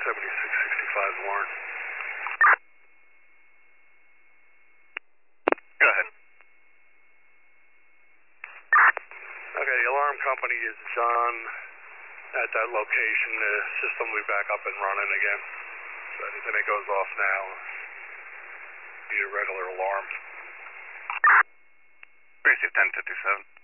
7665 Warren. Go ahead. Okay, the alarm company is done at that location. The system will be back up and running again. So anything that goes off now be a regular alarm. 361057.